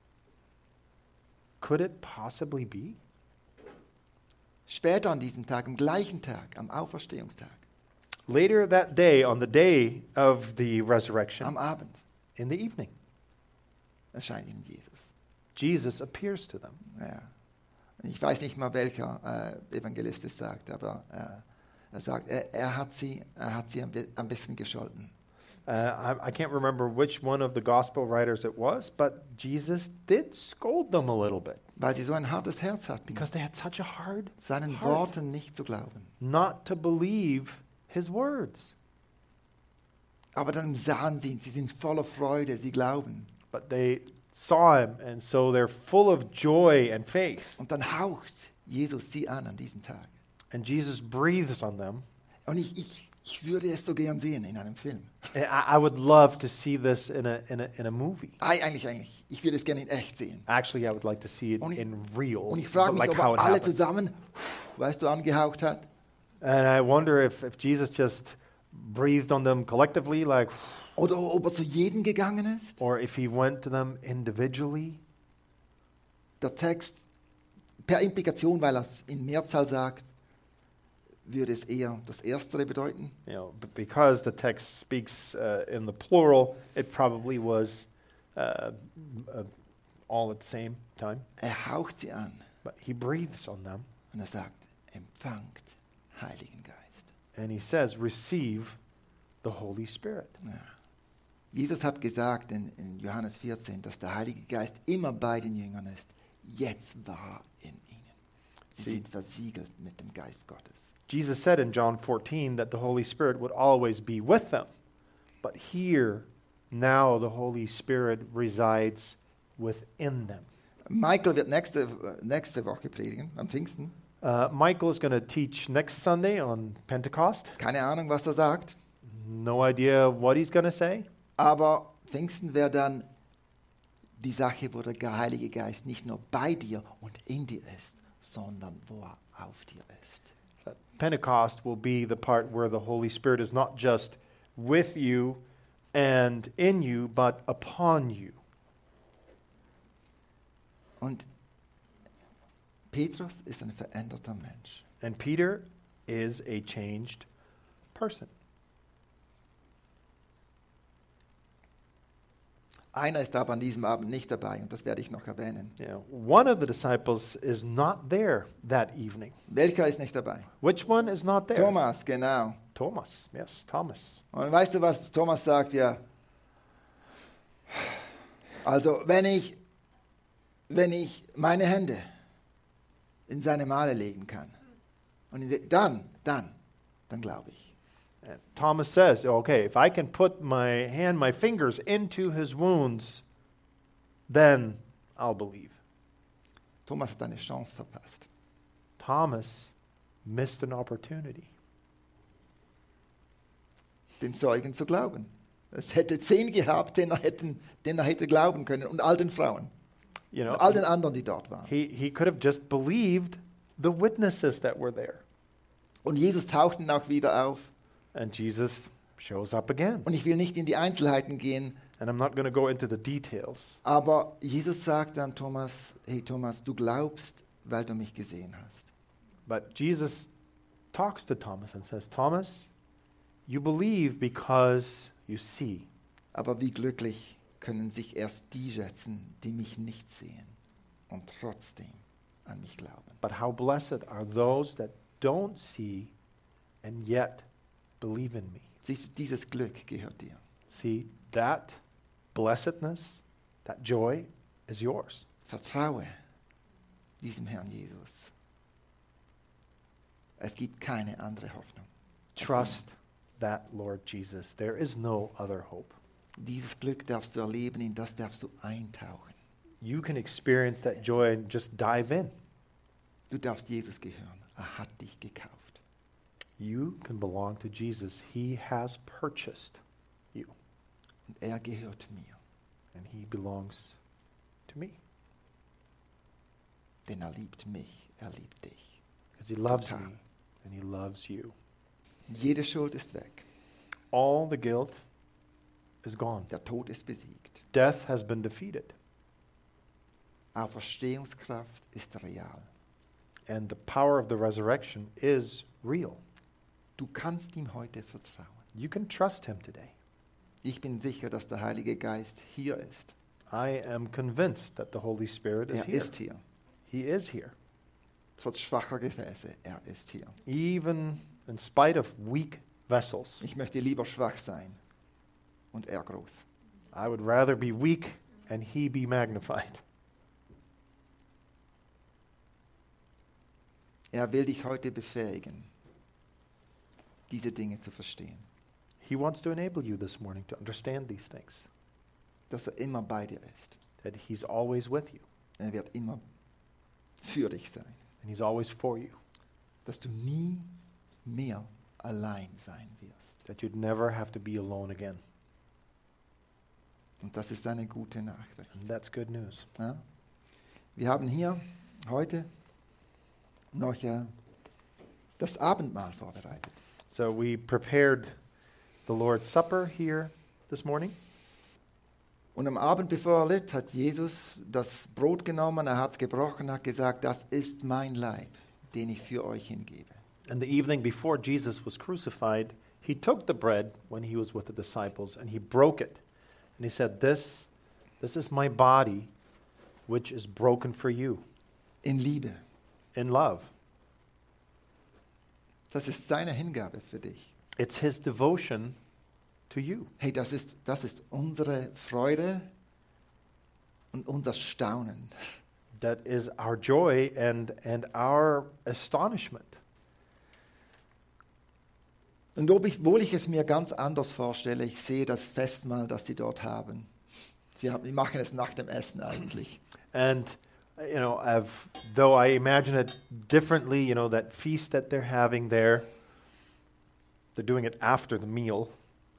Could it possibly be? Später an diesem Tag, am gleichen Tag, am Auferstehungstag, Later that day, on the day of the resurrection, am Abend, in the evening, erscheint ihnen Jesus. Jesus appears to them. Ja. Ich weiß nicht mal, welcher Evangelist es sagt, aber er sagt, er hat sie ein bisschen gescholten. I can't remember which one of the gospel writers it was, but Jesus did scold them a little bit Weil sie so ein hartes Herz hatten, because they had such a hard seinen heart Worten nicht zu glauben. not to believe his words. Aber dann sahen sie ihn, sie sind voller Freude, sie glauben. But they saw him, and so they're full of joy and faith. Und dann haucht Jesus sie an diesem Tag. And Jesus breathes on them. Und ich würde es so gern sehen in einem Film. I would love to see this in a movie. Eigentlich. Ich würde es gerne in echt sehen. Actually, I would like to see it Und ich- in real, Und ich frage mich, like ob how er it alle happened. zusammen, weißt du, angehaucht hat. And I wonder if Jesus just breathed on them collectively, like, Oder ob er zu jedem gegangen ist. or if he went to them individually. Der Text, per Implikation, weil er es in Mehrzahl sagt, würde es eher das Erstere bedeuten. You know, because the text speaks in the plural, it probably was all at the same time. Er haucht sie an But he breathes on them, und er sagt, empfangt Heiligen Geist. and he says, receive the Holy Spirit. Ja. Jesus hat gesagt in Johannes 14, dass der Heilige Geist immer bei den Jüngern ist. Jetzt war in ihnen. Sie Sie- sind versiegelt mit dem Geist Gottes. Jesus said in John 14 that the Holy Spirit would always be with them. But here, now the Holy Spirit resides within them. Michael wird nächste Woche predigen, am Pfingsten. Michael is going to teach next Sunday on Pentecost. Keine Ahnung, was er sagt. No idea what he's going to say. Aber Pfingsten wäre dann die Sache, wo der Heilige Geist nicht nur bei dir und in dir ist, sondern wo er auf dir ist. Pentecost will be the part where the Holy Spirit is not just with you and in you, but upon you. Und Petrus ist ein veränderter Mensch. And Peter is a changed person. Einer ist aber an diesem Abend nicht dabei und das werde ich noch erwähnen. Yeah, one of the disciples is not there that evening. Welcher ist nicht dabei? Which one is not there? Thomas, genau. Thomas. Yes, Thomas. Und weißt du, was Thomas sagt? Ja. Also, wenn ich meine Hände in seine Male legen kann, und dann glaube ich. And Thomas says, okay, if I can put my fingers into his wounds, then I'll believe. Thomas hat eine Chance verpasst. Thomas missed an opportunity Den Zeugen zu glauben. Es hätte 10 gehabt, denen er hätte glauben können. Und all den Frauen. You know, Und all den anderen, die dort waren. he could have just believed the witnesses that were there. Und Jesus taucht dann auch wieder auf. And Jesus shows up again. Und ich will nicht in die Einzelheiten gehen, And I'm not going to go into the details. aber Jesus sagt dann Thomas, hey Thomas, du glaubst, weil du mich gesehen hast. But Jesus talks to Thomas and says, Thomas, you believe because you see. Aber wie glücklich können sich erst die schätzen, die mich nicht sehen und trotzdem an mich glauben. But how blessed are those that don't see and yet believe in me. Siehst du, dieses Glück gehört dir. See, that blessedness, that joy is yours. Vertraue diesem Herrn Jesus. Es gibt keine andere Hoffnung. Trust that Lord Jesus. There is no other hope. Dieses Glück darfst du erleben, in das darfst du eintauchen. You can experience that joy and just dive in. Du darfst Jesus gehören. Er hat dich gekauft. You can belong to Jesus. He has purchased you, Und er gehört mir. and he belongs to me Denn er liebt mich, er liebt dich. because he loves Total. me and he loves you. Jede Schuld ist weg. All the guilt is gone. Der Tod ist besiegt. Death has been defeated, Auferstehungskraft ist real. and the power of the resurrection is real. Du kannst ihm heute vertrauen. You can trust him today. Ich bin sicher, dass der Heilige Geist hier ist. I am convinced that the Holy Spirit is Er here. ist hier. He is here. Trotz schwacher Gefäße, er ist hier. Even in spite of weak vessels. Ich möchte lieber schwach sein und er groß. I would rather be weak and he be magnified. Er will dich heute befähigen, diese Dinge zu verstehen. He wants to enable you this morning to understand these things, Dass er immer bei dir ist. that he's always with you Er wird immer für dich sein. and he's always for you, Dass du nie mehr allein sein wirst. that you'd never have to be alone again. Und das ist eine gute Nachricht. And that's good news. Ja? Wir haben hier heute noch das Abendmahl vorbereitet. So we prepared the Lord's Supper here this morning. Und am Abend, bevor er litt, hat Jesus das Brot genommen, er hat es gebrochen, hat gesagt, das ist mein Leib, den ich für euch hingebe. And the evening before Jesus was crucified, he took the bread when he was with the disciples and he broke it. And he said, This is my body, which is broken for you In Liebe. in love. Das ist seine Hingabe für dich. It's his devotion to you. Hey, das ist unsere Freude und unser Staunen. That is our joy and our astonishment. Und obwohl ich es mir ganz anders vorstelle, ich sehe das Festmahl, das sie dort haben. Die machen es nach dem Essen eigentlich. And, though I imagine it differently, that feast that they're having there, they're doing it after the meal.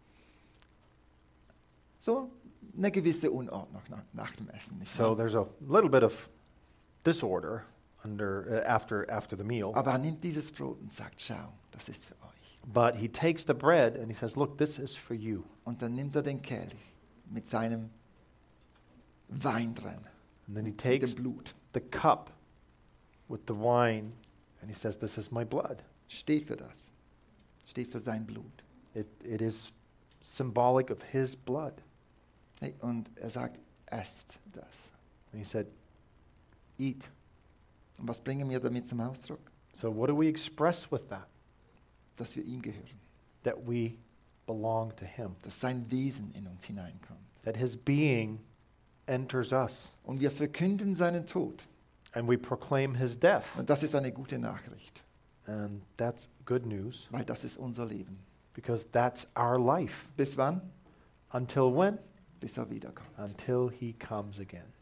So eine gewisse Unordnung nach dem Essen. Nicht So wahr? there's a little bit of disorder after the meal. Aber er nimmt dieses Brot und sagt, schau, das ist für euch. But he takes the bread and he says, look, this is for you. Und dann nimmt er den Kelch mit seinem Wein drin, And then he mit takes dem Blut. the cup with the wine and he says, this is my blood. Steht für das. Steht für sein Blut. It is symbolic of his blood. Hey, und er sagt, esst das. And he said, eat. Und was bringen wir damit zum Ausdruck? So what do we express with that? Dass wir ihm gehören. That we belong to him. Dass sein Wesen in uns hineinkommt. That his being enters us. Und wir verkünden seinen Tod. And we proclaim his death. Und das ist eine gute Nachricht. And that's good news Weil das ist unser Leben. because that's our life. Bis wann? Until when? Bis er wiederkommt. Until he comes again.